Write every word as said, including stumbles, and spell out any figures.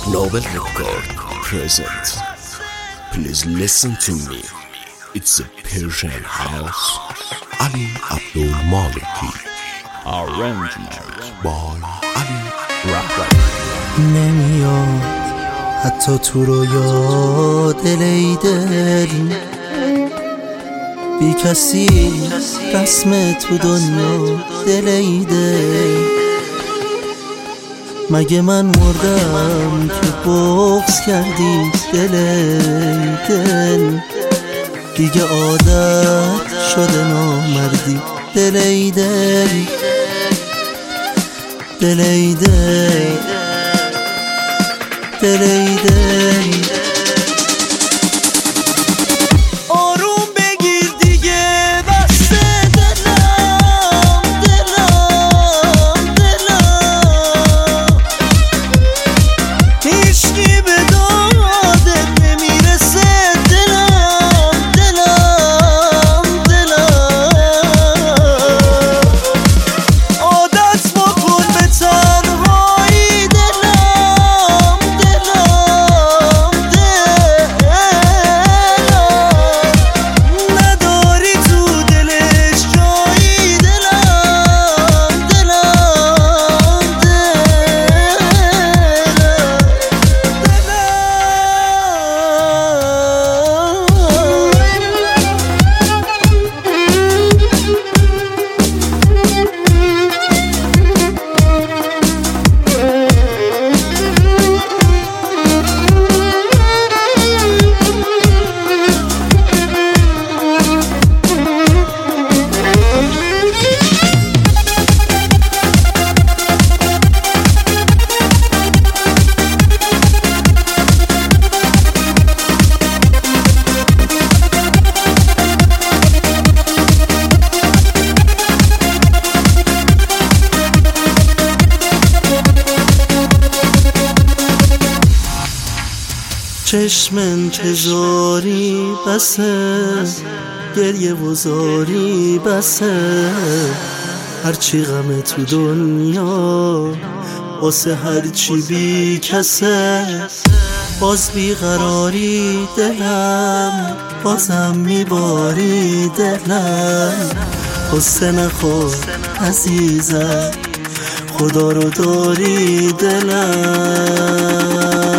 Novel Record present. Please listen to me. It's a Persian house. Ali Abdul Maliki. Arrangement by Ali Rahman. نمیاد حتی تو رو یاد دل ای دل بی کسی رسم تو دنیا دل ای دل مگه من مردم که بغض کردی دل ای دل دیگه عادت شده نامردی دل ای دل دل ای دل دل ای دل آروم بگیر دیگه بسته دلم دلم دلم هیچکی به دادت نمیرسه دلم دلم دلم عادت بکن به تنهایی دلم دلم دلم نداری تو دلش جایی دلم دلم چشم انتظاری بسه گریه و زاری بسه هرچی غم تو دنیا واسه هرچی بی کسه باز بیقراری دلم بازم میباری دلم قصه نخور عزیزم خدا رو داری دلم